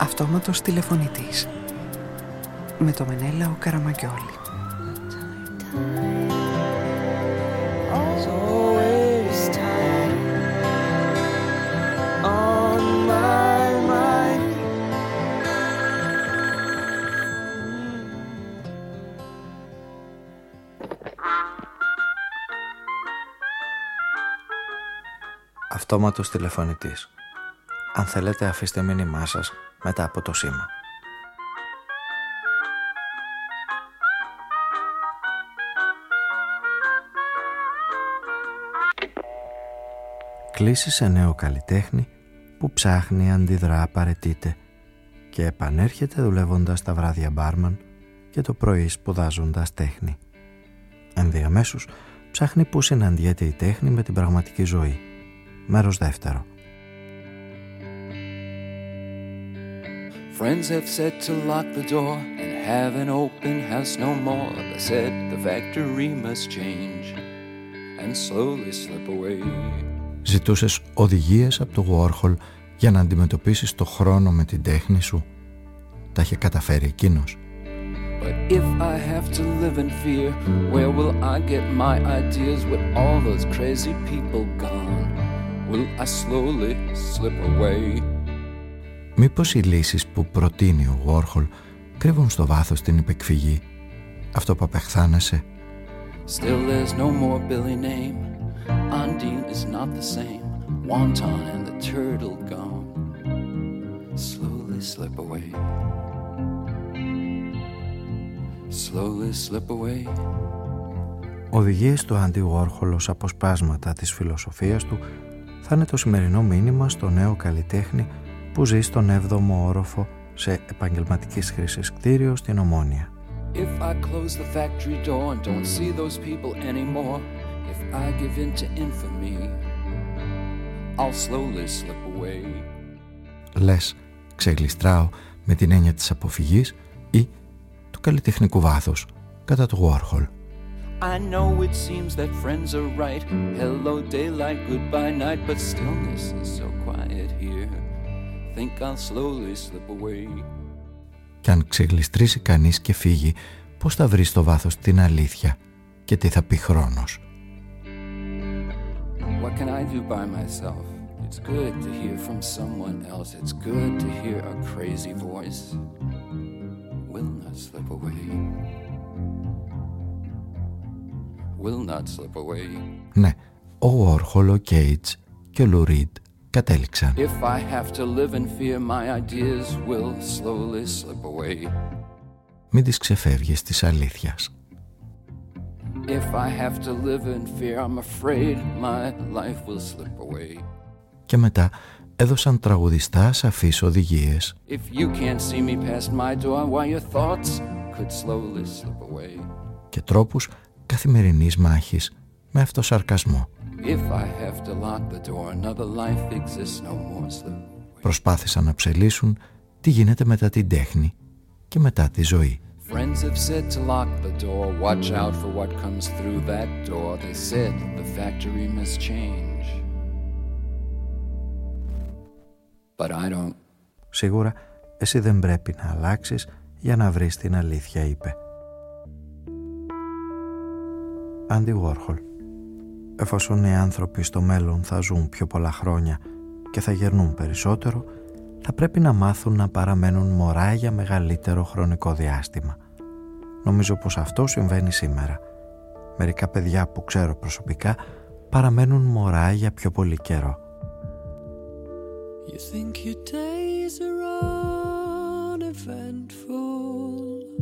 Αυτόματος τηλεφωνητής με το Μενέλαο Καραμαγκιόλη. Αυτόματος τηλεφωνητής. Αν θέλετε, αφήστε μήνυμά σας μετά από το σήμα. Κλείσει σε νέο καλλιτέχνη που ψάχνει, αντιδρά, παραιτείται και επανέρχεται δουλεύοντας τα βράδια μπάρμαν και το πρωί σπουδάζοντας τέχνη. Ενδιαμέσως ψάχνει που συναντιέται η τέχνη με την πραγματική ζωή. Μέρος δεύτερο. Friends have said to lock the door and have an open house no more. They said the factory must change and slowly slip away. Ζητούσες οδηγίες από το Warhol για να αντιμετωπίσεις το χρόνο με την τέχνη σου. Τα είχε καταφέρει εκείνος. But if I have to live in fear, where will I get my ideas with all those crazy people gone? Will I slowly slip away? Μήπως οι λύσεις που προτείνει ο Warhol κρύβουν στο βάθος την υπεκφυγή, αυτό που απεχθάνεσαι? Still there's no more Billy name. Undine is not the same. Wonton and the turtle gone. Slowly slip away. Slowly slip away. Οδηγίες του Άντι Warhol ως αποσπάσματα της φιλοσοφίας του θα είναι το σημερινό μήνυμα στο νέο καλλιτέχνη που ζει στον 7ο όροφο σε επαγγελματικής χρήσης κτίριο στην Ομόνια. If I close the factory door and don't see those people anymore, if I give in to infamy, I'll slowly slip away. Λες, ξεγλιστράω με την έννοια της αποφυγής ή του καλλιτεχνικού βάθους κατά του Warhol. I know it seems that friends are right. Hello daylight, goodbye night, but stillness is so quiet here. Think I'll slowly slip away. Κι αν ξεγλιστρήσει κανείς και φύγει, πώς θα βρει στο βάθος την αλήθεια και τι θα πει χρόνος? What can I do by myself? It's good to hear from someone else. It's good to hear a crazy voice. Will not slip away. Will not slip away. Ναι, ο Warhol, ο Cage και ο Lou Reed κατέληξαν. If I have to live in fear, my ideas will slowly slip away. Μην τις ξεφεύγεις της αλήθειας. If I have to live in fear, I'm afraid my life will slip away. Και μετά έδωσαν τραγουδιστά σαφείς οδηγίες. If you can't see me past my door, why your thoughts could slowly slip away. Και τρόπους καθημερινής μάχης με αυτοσαρκασμό. If I have to lock the door, another life exists no more, slip away. Προσπάθησαν να ψελίσουν τι γίνεται μετά την τέχνη και μετά τη ζωή. Friends have said to lock the door, watch out for what comes through that door. They said the factory must change. But I don't. Σίγουρα εσύ δεν πρέπει να αλλάξεις για να βρεις την αλήθεια, είπε. Άντι Warhol. Εφόσον οι άνθρωποι στο μέλλον θα ζουν πιο πολλά χρόνια και θα γερνούν περισσότερο, θα πρέπει να μάθουν να παραμένουν μωρά για μεγαλύτερο χρονικό διάστημα. Νομίζω πως αυτό συμβαίνει σήμερα. Μερικά παιδιά που ξέρω προσωπικά παραμένουν μωρά για πιο πολύ καιρό. You think your days are uneventful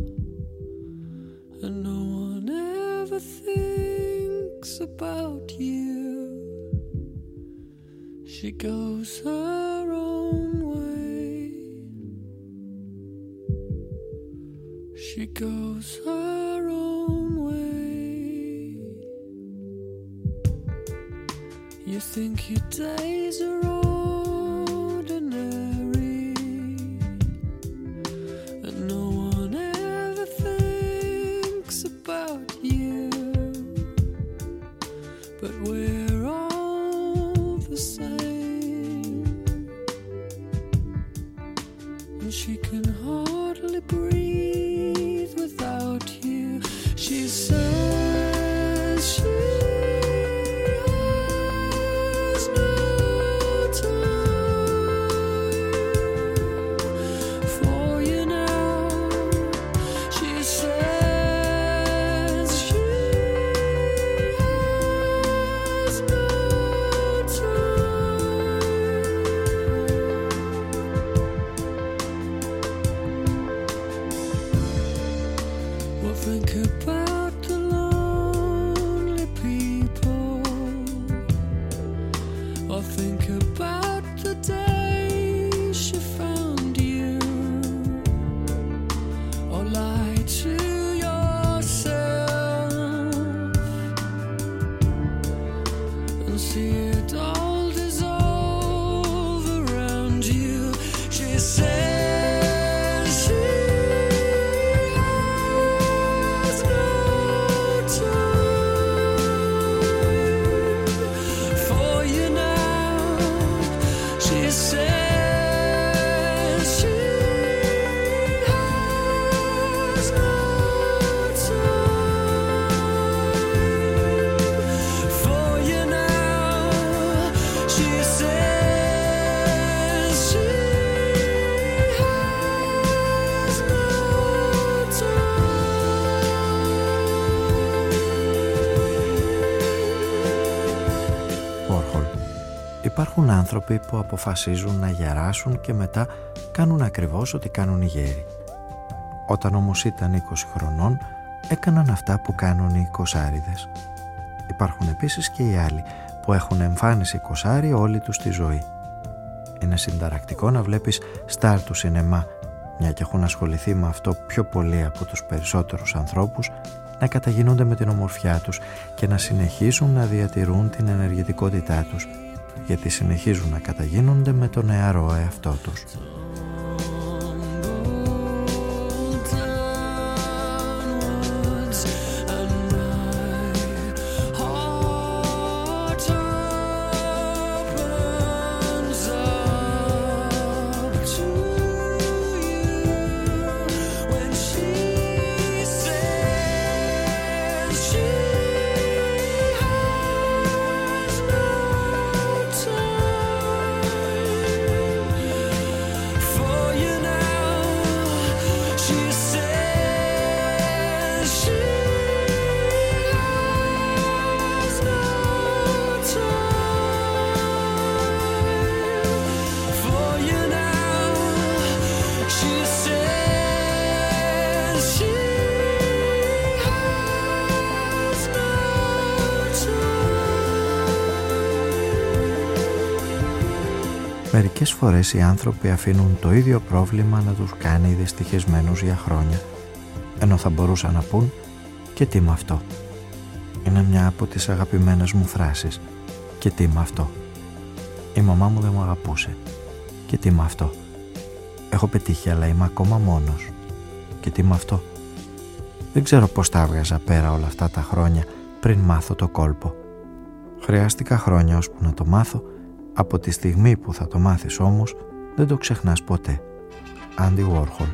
and no one ever thinks about you. She goes her own way. She goes her own way. You think your days are ordinary and no one ever thinks about you, but we're all the same. she can hardly breathe without you. She says she has no time for you now. She says she has no time. Well, think about the lonely people, or think about the day she found you, or lie to yourself and see it all dissolve around you. She says she has no time for you now. She says she has no time for you now. She says she has no time. Warhol. Υπάρχουν άνθρωποι που αποφασίζουν να γεράσουν και μετά κάνουν ακριβώς ό,τι κάνουν οι γέροι. Όταν όμως ήταν 20 χρονών, έκαναν αυτά που κάνουν οι κοσάριδες. Υπάρχουν επίσης και οι άλλοι που έχουν εμφάνιση κοσάρι όλη τους τη ζωή. Είναι συνταρακτικό να βλέπεις στάρ του σινεμά, μια και έχουν ασχοληθεί με αυτό πιο πολύ από τους περισσότερους ανθρώπους, να καταγίνονται με την ομορφιά τους και να συνεχίσουν να διατηρούν την ενεργητικότητά τους, γιατί συνεχίζουν να καταγίνονται με τον νεαρό εαυτό τους. Μερικές φορές οι άνθρωποι αφήνουν το ίδιο πρόβλημα να τους κάνει δυστυχισμένους για χρόνια, ενώ θα μπορούσαν να πούν «και τι με αυτό». Είναι μια από τις αγαπημένες μου φράσεις. «Και τι με αυτό». Η μαμά μου δεν μου αγαπούσε. «Και τι με αυτό». Έχω πετύχει αλλά είμαι ακόμα μόνος. «Και τι με αυτό». Δεν ξέρω πώς τα έβγαζα πέρα όλα αυτά τα χρόνια πριν μάθω το κόλπο. Χρειάστηκα χρόνια ώσπου να το μάθω. Από τη στιγμή που θα το μάθεις όμως, δεν το ξεχνάς ποτέ. Andy Warhol.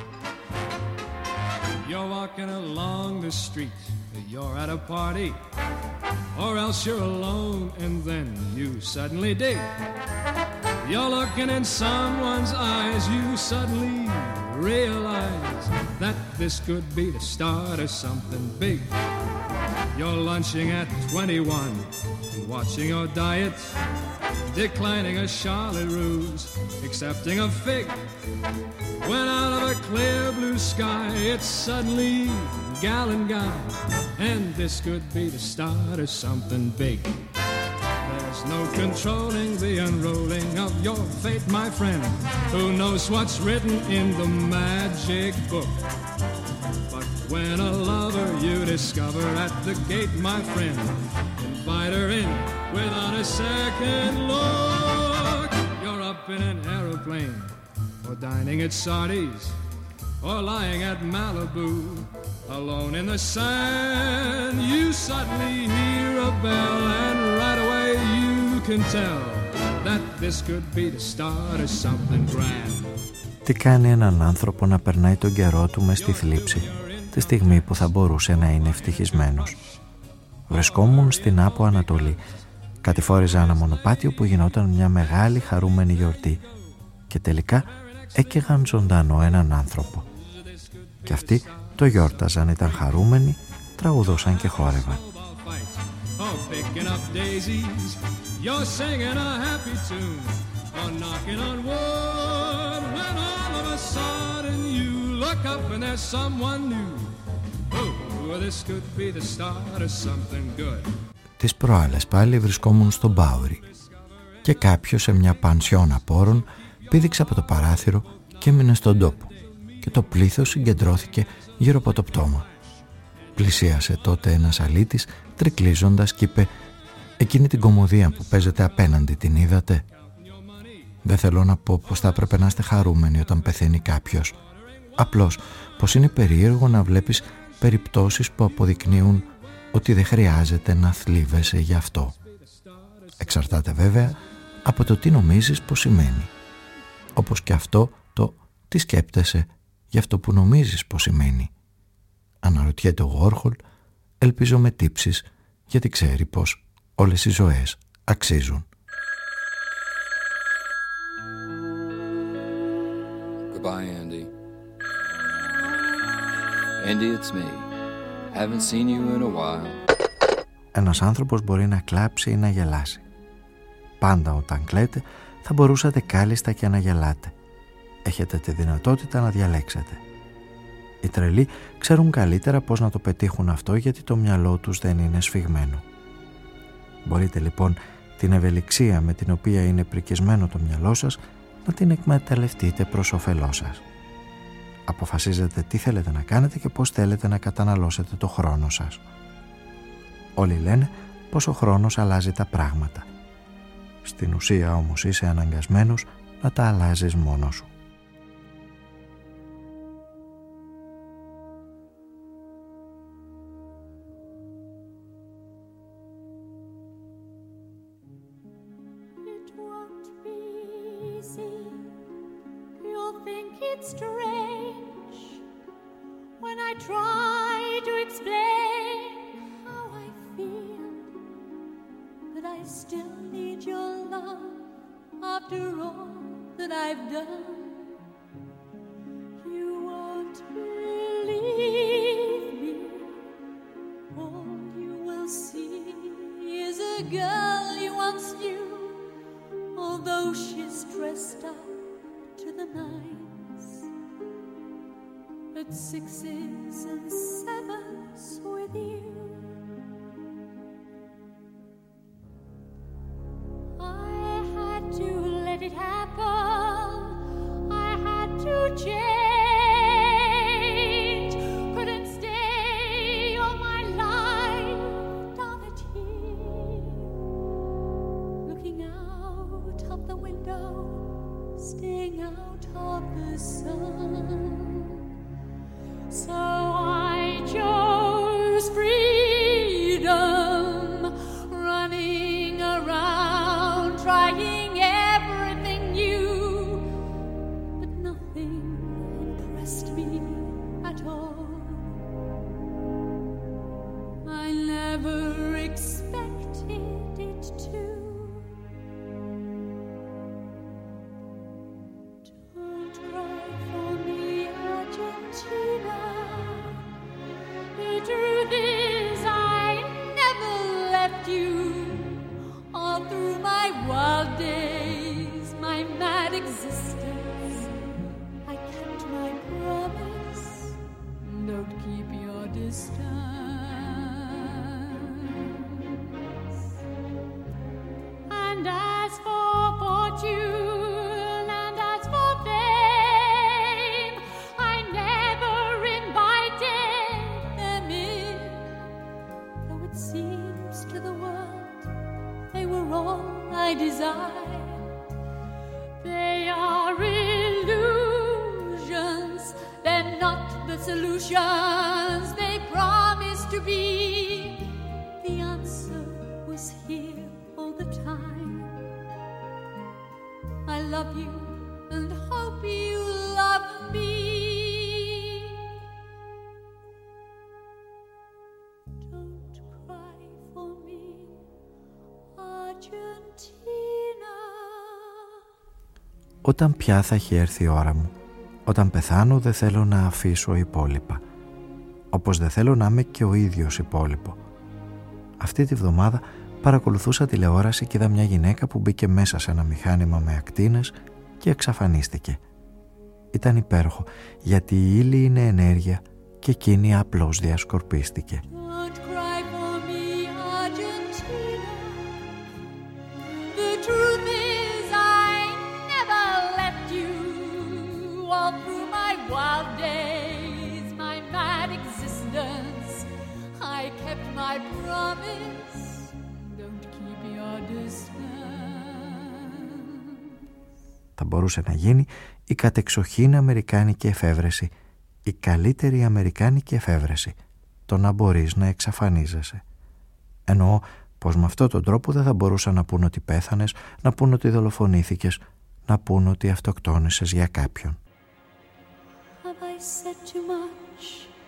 You're walking along the street, you're at a party, or else you're alone and then you suddenly dig. You're looking in someone's eyes, you suddenly realize that this could be the start of something big. You're lunching at 21, watching your diet, declining a Charlotte Russe, accepting a fig. When out of a clear blue sky, it's suddenly gal and guy, and this could be the start of something big. There's no controlling the unrolling of your fate, my friend. Who knows what's written in the magic book? But when a lover you discover at the gate, my friend, invite her in without a second look. You're up in an aeroplane, or dining at Sardi's, or lying at Malibu, alone in the sand. You suddenly hear a bell, and right away you can tell that this could be the start of something grand. Τι κάνει έναν άνθρωπο να περνάει τον καιρό του μες στη θλίψη, τη στιγμή που θα μπορούσε να είναι ευτυχισμένος. Βρισκόμουν στην Άπο Ανατολή. Κατηφόριζα ένα μονοπάτιο που γινόταν μια μεγάλη χαρούμενη γιορτή και τελικά έκαιγαν ζωντανό έναν άνθρωπο. Και αυτοί το γιόρταζαν, ήταν χαρούμενοι, τραγουδούσαν και χόρευαν. Τις προάλλες πάλι βρισκόμουν στον Μπάουρι και κάποιος σε μια πανσιόν απόρων πήδηξε από το παράθυρο και έμεινε στον τόπο και το πλήθος συγκεντρώθηκε γύρω από το πτώμα. Πλησίασε τότε ένας αλήτης τρικλίζοντας και είπε «Εκείνη την κωμωδία που παίζεται απέναντι την είδατε?» Δεν θέλω να πω πως θα έπρεπε να είστε χαρούμενοι όταν πεθαίνει κάποιος. Απλώς πως είναι περίεργο να βλέπεις περιπτώσεις που αποδεικνύουν ότι δεν χρειάζεται να θλίβεσαι γι' αυτό. Εξαρτάται βέβαια από το τι νομίζεις πως σημαίνει. Όπως και αυτό το τι σκέπτεσαι για αυτό που νομίζεις πως σημαίνει. Αναρωτιέται ο Γόρχολ, ελπίζω με τύψεις, γιατί ξέρει πως όλες οι ζωές αξίζουν. Goodbye, Andy. Andy, it's me. Haven't seen you in a while. Ένας άνθρωπος μπορεί να κλάψει ή να γελάσει. Πάντα όταν κλαίτε θα μπορούσατε κάλλιστα και να γελάτε. Έχετε τη δυνατότητα να διαλέξετε. Οι τρελοί ξέρουν καλύτερα πώς να το πετύχουν αυτό, γιατί το μυαλό τους δεν είναι σφιγμένο. Μπορείτε λοιπόν την ευελιξία με την οποία είναι πρικισμένο το μυαλό σας να την εκμεταλλευτείτε προς όφελό σας. Αποφασίζετε τι θέλετε να κάνετε και πώς θέλετε να καταναλώσετε το χρόνο σας. Όλοι λένε πως ο χρόνος αλλάζει τα πράγματα. Στην ουσία όμως είσαι αναγκασμένος να τα αλλάζεις μόνος σου. I love you and hope you Όταν πια θα έχει έρθει η ώρα μου. Όταν πεθάνω δεν θέλω να αφήσω υπόλοιπα. Όπως δεν θέλω να είμαι και ο ίδιος υπόλοιπο. Αυτή τη βδομάδα παρακολουθούσα τηλεόραση και είδα μια γυναίκα που μπήκε μέσα σε ένα μηχάνημα με ακτίνες και εξαφανίστηκε. Ήταν υπέροχο, γιατί η ύλη είναι ενέργεια και εκείνη απλώς διασκορπίστηκε. Θα μπορούσε να γίνει η κατεξοχήν αμερικάνικη εφεύρεση, η καλύτερη αμερικάνικη εφεύρεση, το να μπορείς να εξαφανίζεσαι. Εννοώ πως με αυτόν τον τρόπο δεν θα μπορούσαν να πούν ότι πέθανες, να πούν ότι δολοφονήθηκες, να πούν ότι αυτοκτόνησες για κάποιον. Have I said too much?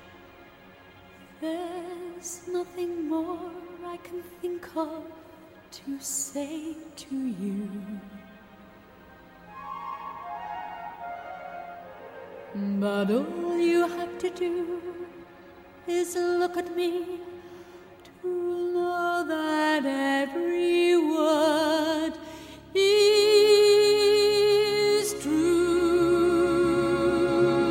There's nothing more I can think of to say to you. But all you have to do is look at me to know that every word is true.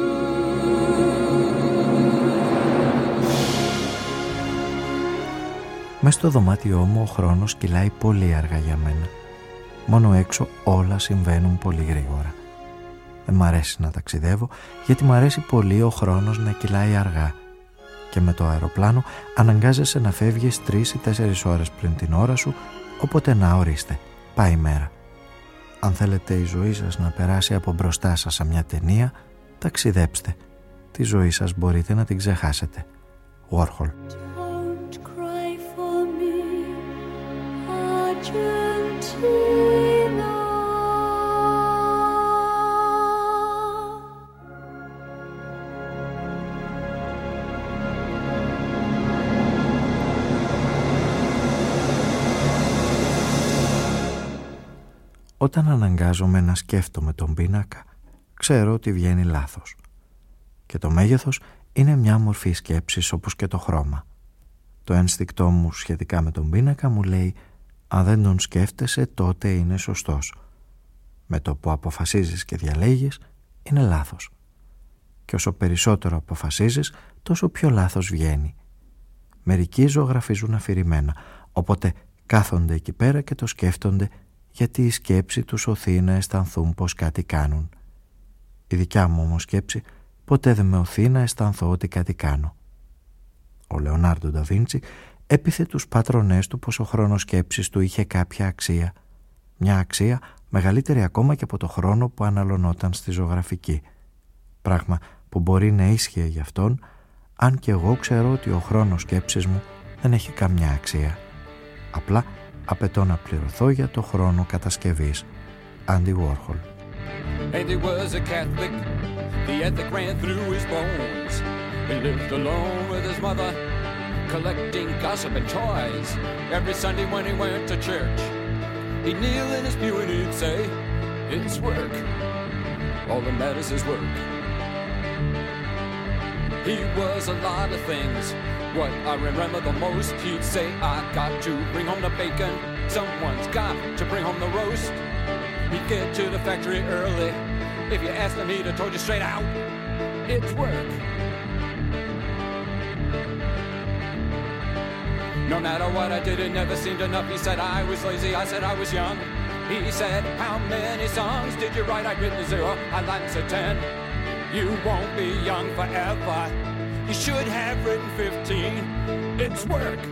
Μες στο δωμάτιό μου ο χρόνος κυλάει πολύ αργά για μένα. Μόνο έξω όλα συμβαίνουν πολύ γρήγορα. Δεν μ' αρέσει να ταξιδεύω, γιατί μ' αρέσει πολύ ο χρόνος να κυλάει αργά. Και με το αεροπλάνο αναγκάζεσαι να φεύγεις 3 ή 4 ώρες πριν την ώρα σου, οπότε να ορίστε, πάει η μέρα. Αν θέλετε η ζωή σας να περάσει από μπροστά σας σε μια ταινία, ταξιδέψτε. Τη ζωή σας μπορείτε να την ξεχάσετε. Warhol. Don't cry for me, Argentina. Όταν αναγκάζομαι να σκέφτομαι τον πίνακα, ξέρω ότι βγαίνει λάθος. Και το μέγεθος είναι μια μορφή σκέψης όπως και το χρώμα. Το ένστικτό μου σχετικά με τον πίνακα μου λέει «Αν δεν τον σκέφτεσαι τότε είναι σωστός». Με το που αποφασίζεις και διαλέγεις είναι λάθος. Και όσο περισσότερο αποφασίζεις τόσο πιο λάθος βγαίνει. Μερικοί ζωγραφίζουν αφηρημένα, οπότε κάθονται εκεί πέρα και το σκέφτονται, γιατί η σκέψη τους οθεί να αισθανθούν πως κάτι κάνουν. Η δικιά μου όμως σκέψη ποτέ δεν με οθεί να αισθανθώ ότι κάτι κάνω. Ο Λεωνάρντο Ντα Βίντσι έπιθε τους πατρονές του πως ο χρόνος σκέψης του είχε κάποια αξία, μια αξία μεγαλύτερη ακόμα και από το χρόνο που αναλωνόταν στη ζωγραφική. Πράγμα που μπορεί να ίσχυε για αυτόν, αν και εγώ ξέρω ότι ο χρόνος σκέψης μου δεν έχει καμιά αξία. Απλά απαιτώ να πληρωθώ για το χρόνο κατασκευής. Andy Warhol. And he was a Catholic, the ethic ran through his bones. He lived alone with his mother, collecting gossip and toys. Every Sunday when he went to church, he'd kneel in his pew and he'd say, "It's work. All that matters is work." He was a lot of things. What I remember the most, he'd say, "I got to bring home the bacon. Someone's got to bring home the roast." He'd get to the factory early. If you asked him, he'd have told you straight out, it's work. No matter what I did, it never seemed enough. He said I was lazy, I said I was young. He said, how many songs did you write? I'd written 0, I'd answered 10. You won't be young forever. You should have written 15. It's work.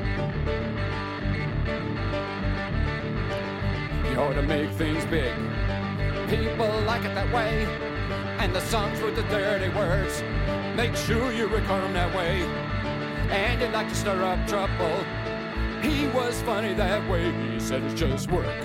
You ought to make things big. People like it that way. And the songs with the dirty words, make sure you record them that way. And you'd like to stir up trouble. He was funny that way. He said it's just work.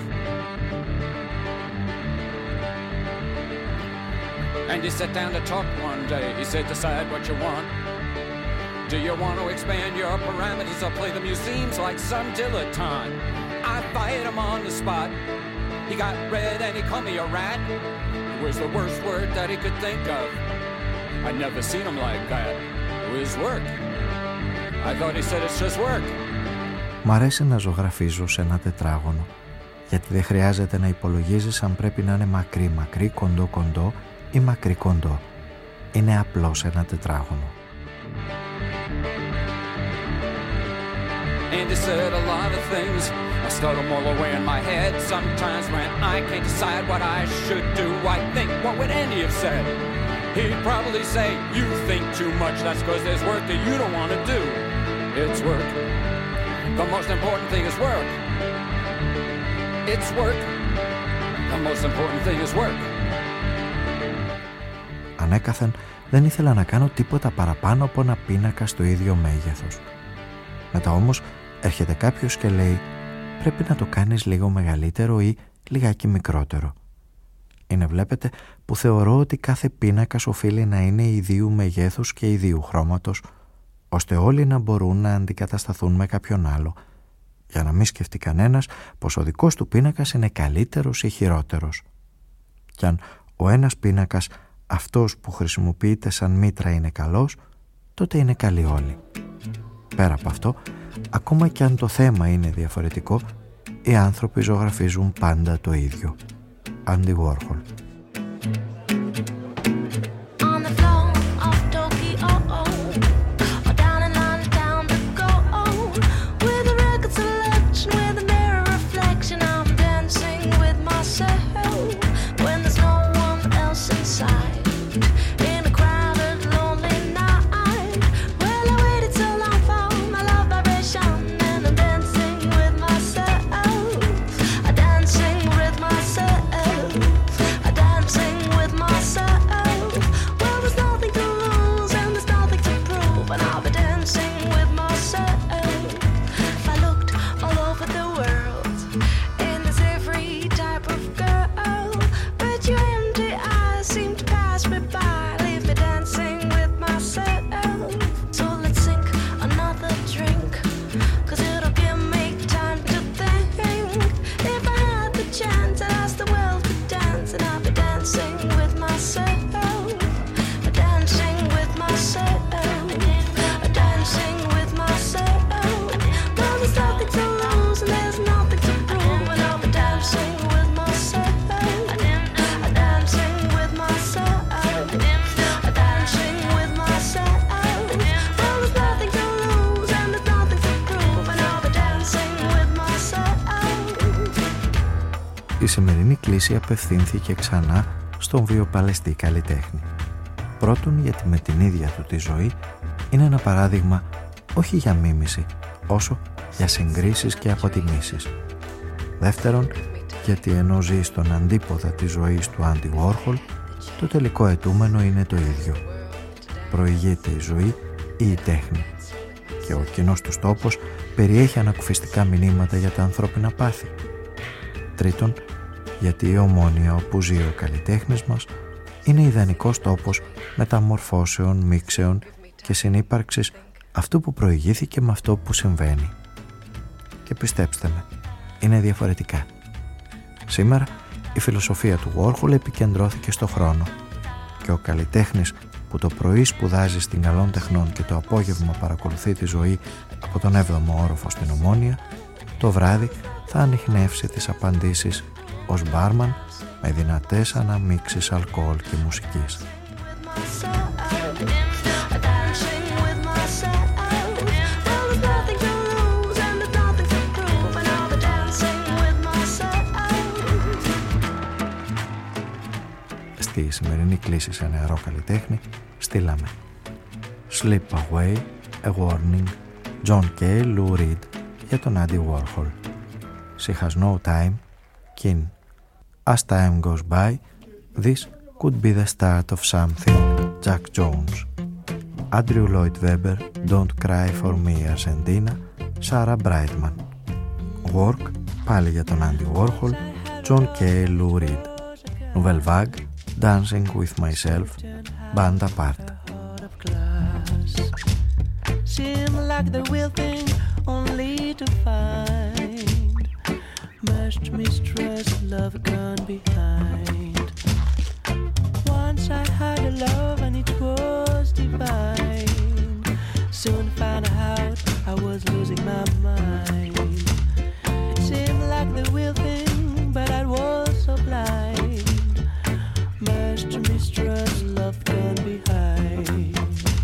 And he sat down to talk one day. He said, decide what you want. Do you want to expand your parameters or play the museums like some dilettante? I fired him on the spot. He got red and he called me a rat. It was the worst word that he could think of. I'd never seen him like that. It was work. I thought he said it's just work. Μ' αρέσει να ζωγραφίζω σε ένα τετράγωνο, γιατί δεν χρειάζεται να υπολογίζεις αν πρέπει να είναι μακρύ μακρύ, κοντό κοντό ή μακρύ κοντό. Είναι απλώς ένα τετράγωνο. And he said a lot of things. I start them all away in my head. Sometimes when I can't decide what I should do, I think, what would Andy have said? He'd probably say, you think too much. That's because there's work that you don't want to do. It's work. The most important thing is work. It's work. The most important thing is work. Ανέκαθεν δεν ήθελα να κάνω τίποτα παραπάνω από ένα πίνακα στο ίδιο μέγεθος. Μετά όμως έρχεται κάποιος και λέει πρέπει να το κάνεις λίγο μεγαλύτερο ή λιγάκι μικρότερο. Είναι, βλέπετε, που θεωρώ ότι κάθε πίνακας οφείλει να είναι ιδίου μεγέθους και ιδίου χρώματος, ώστε όλοι να μπορούν να αντικατασταθούν με κάποιον άλλο, για να μην σκεφτεί κανένας πως ο δικός του πίνακας είναι καλύτερος ή χειρότερος. Κι αν ο ένας πίνακας, αυτός που χρησιμοποιείται σαν μήτρα, είναι καλός, τότε είναι καλοί όλοι. Πέρα από αυτό, ακόμα κι αν το θέμα είναι διαφορετικό, οι άνθρωποι ζωγραφίζουν πάντα το ίδιο. Andy Warhol. Η σημερινή κλήση απευθύνθηκε ξανά στον βιοπαλαιστή καλλιτέχνη. Πρώτον, γιατί με την ίδια του τη ζωή είναι ένα παράδειγμα όχι για μίμηση, όσο για συγκρίσεις και αποτιμήσεις. Δεύτερον, γιατί ενώ ζει στον αντίποδα της ζωής του Andy Warhol, το τελικό αιτούμενο είναι το ίδιο. Προηγείται η ζωή ή η τέχνη. Και ο κοινός τους τόπος περιέχει ανακουφιστικά μηνύματα για τα ανθρώπινα πάθη. Τρίτον, γιατί η Ομόνοια όπου ζει ο καλλιτέχνης μας είναι ιδανικός τόπος μεταμορφώσεων, μίξεων και συνύπαρξης αυτού που προηγήθηκε με αυτό που συμβαίνει. Και πιστέψτε με, είναι διαφορετικά. Σήμερα η φιλοσοφία του Warhol επικεντρώθηκε στο χρόνο και ο καλλιτέχνης που το πρωί σπουδάζει στην καλών τεχνών και το απόγευμα παρακολουθεί τη ζωή από τον 7ο όροφο στην Ομόνοια, το βράδυ θα ανιχνεύσει τις απαντήσεις ως μπάρμαν με δυνατές αναμίξεις αλκοόλ και μουσικής. Στη σημερινή κλήση σε νεαρό καλλιτέχνη στείλαμε Slip Away, A Warning, John K. Lou Reed για τον Andy Warhol. She Has No Time, Kin. As time goes by, this could be the start of something, Jack Jones. Andrew Lloyd Webber, Don't Cry for Me, Argentina, Sarah Brightman. Work, πάλι για τον Andy Warhol, John K. Lou Reed. Nouvelle Vague, Dancing with Myself, Band Apart. Seem like the real thing only to find, but Must mistrust love gone behind. Once I had a love and it was divine. Soon found out I was losing my mind. It seemed like the real thing, but I was so blind. Must mistrust love gone behind.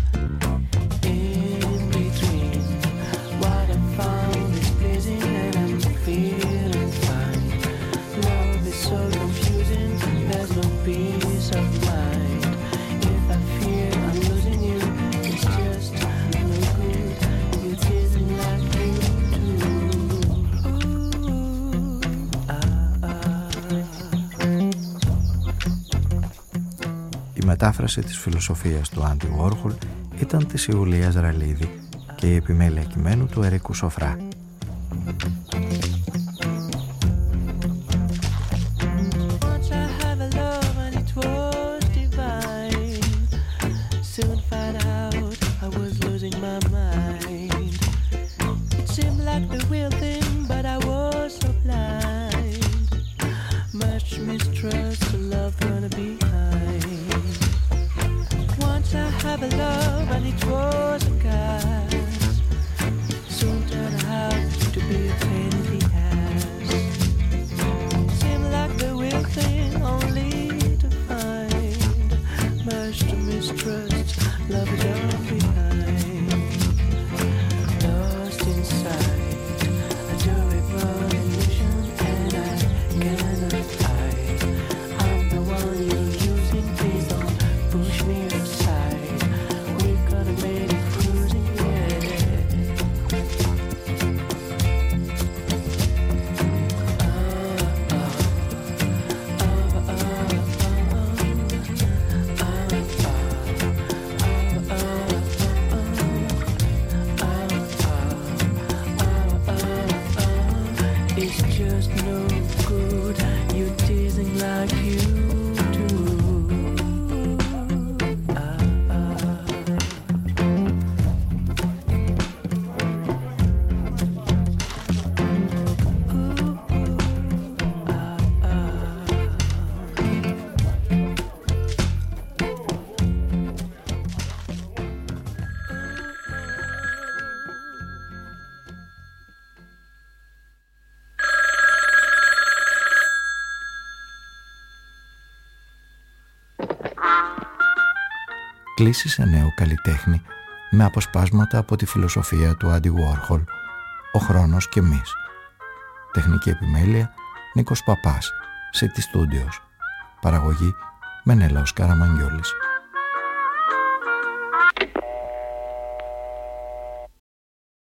In between, what I found is pleasing and I'm feeling fine. Love is so confusing, there's no peace of mind. If I fear I'm losing you, it's just no good. You didn't like you too. Ooh, Η μετάφραση της φιλοσοφίας του Άντι Βόρχολ ήταν της Ιουλίας Ραλίδη και η επιμέλεια κειμένου του Ερίκου Σοφρά. Κλείσει σε νέο καλλιτέχνη με αποσπάσματα από τη φιλοσοφία του Άντι Βόρχολ, ο χρόνος και εμείς. Τεχνική επιμέλεια Νίκος Παπάς, City Studios. Παραγωγή Μενέλαος Καραμαγγιόλης.